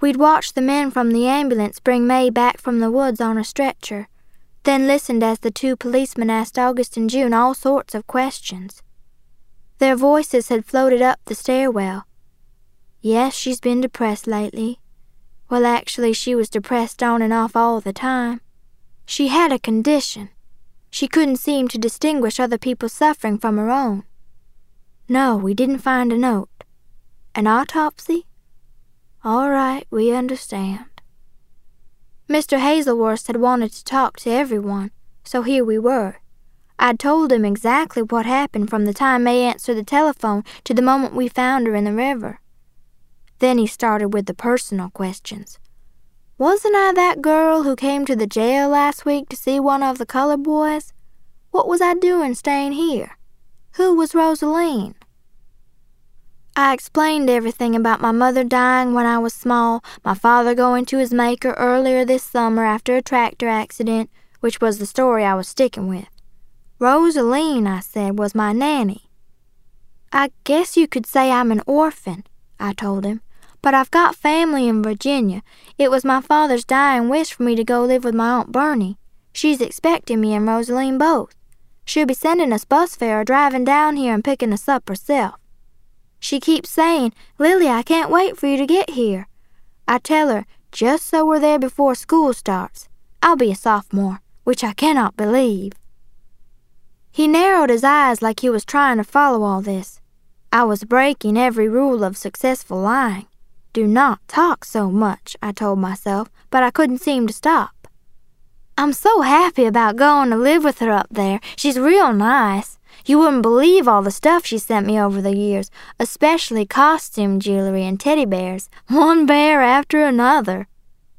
We'd watched the men from the ambulance bring May back from the woods on a stretcher, then listened as the two policemen asked August and June all sorts of questions. Their voices had floated up the stairwell. Yes, she's been depressed lately. Well, actually, she was depressed on and off all the time. She had a condition. She couldn't seem to distinguish other people's suffering from her own. No, we didn't find a note. An autopsy? All right, we understand. Mr. Hazelworth had wanted to talk to everyone, so here we were. I'd told him exactly what happened from the time May answered the telephone to the moment we found her in the river. Then he started with the personal questions. Wasn't I that girl who came to the jail last week to see one of the colored boys? What was I doing staying here? Who was Rosaline? I explained everything about my mother dying when I was small, my father going to his maker earlier this summer after a tractor accident, which was the story I was sticking with. Rosaline, I said, was my nanny. I guess you could say I'm an orphan, I told him. But I've got family in Virginia. It was my father's dying wish for me to go live with my Aunt Bernie. She's expecting me and Rosaline both. She'll be sending us bus fare or driving down here and picking us up herself. She keeps saying, Lily, I can't wait for you to get here. I tell her, just so we're there before school starts. I'll be a sophomore, which I cannot believe. He narrowed his eyes like he was trying to follow all this. I was breaking every rule of successful lying. Do not talk so much, I told myself, but I couldn't seem to stop. I'm so happy about going to live with her up there. She's real nice. You wouldn't believe all the stuff she sent me over the years, especially costume jewelry and teddy bears, one bear after another.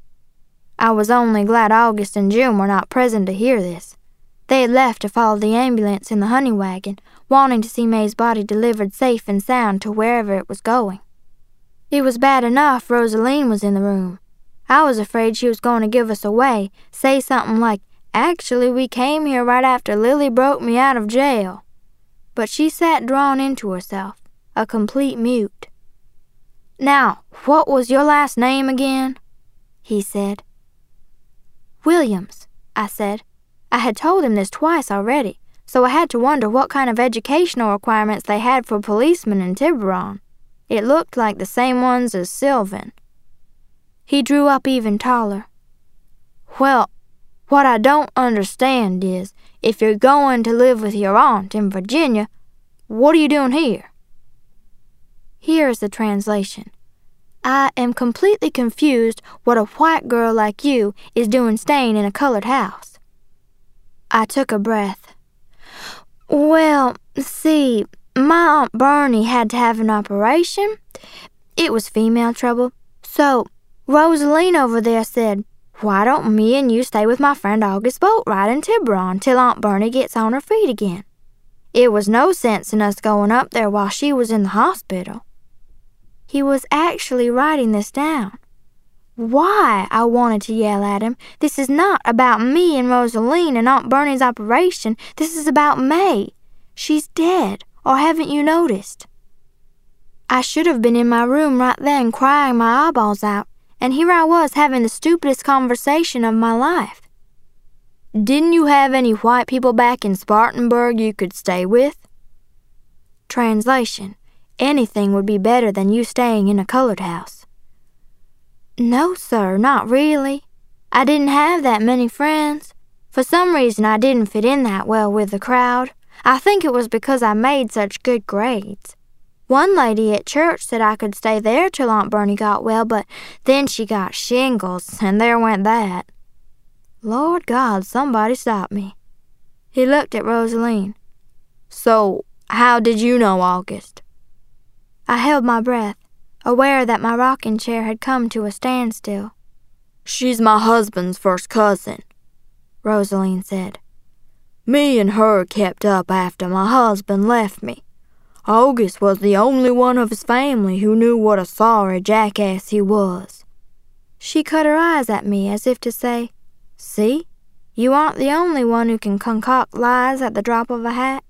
I was only glad August and June were not present to hear this. They had left to follow the ambulance in the honey wagon, wanting to see May's body delivered safe and sound to wherever it was going. It was bad enough Rosaline was in the room. I was afraid she was going to give us away, say something like, actually, we came here right after Lily broke me out of jail. But she sat drawn into herself, a complete mute. Now, what was your last name again? He said. Williams, I said. I had told him this twice already, so I had to wonder what kind of educational requirements they had for policemen in Tiburon. It looked like the same ones as Sylvan. He drew up even taller. Well, what I don't understand is, if you're going to live with your aunt in Virginia, what are you doing here? Here is the translation. I am completely confused what a white girl like you is doing staying in a colored house. I took a breath. Well, see, my Aunt Bernie had to have an operation. It was female trouble. So, Rosaline over there said, why don't me and you stay with my friend August Boatwright in Tiburon till Aunt Bernie gets on her feet again? It was no sense in us going up there while she was in the hospital. He was actually writing this down. Why? I wanted to yell at him. This is not about me and Rosaline and Aunt Bernie's operation. This is about May. She's dead. Or haven't you noticed? I should have been in my room right then crying my eyeballs out, and here I was having the stupidest conversation of my life. Didn't you have any white people back in Spartanburg you could stay with? Translation. Anything would be better than you staying in a colored house. No, sir, not really. I didn't have that many friends. For some reason I didn't fit in that well with the crowd. I think it was because I made such good grades. One lady at church said I could stay there till Aunt Bernie got well, but then she got shingles, and there went that. Lord God, somebody stop me. He looked at Rosaline. So, how did you know August? I held my breath, aware that my rocking chair had come to a standstill. She's my husband's first cousin, Rosaline said. Me and her kept up after my husband left me. August was the only one of his family who knew what a sorry jackass he was. She cut her eyes at me as if to say, see, you aren't the only one who can concoct lies at the drop of a hat.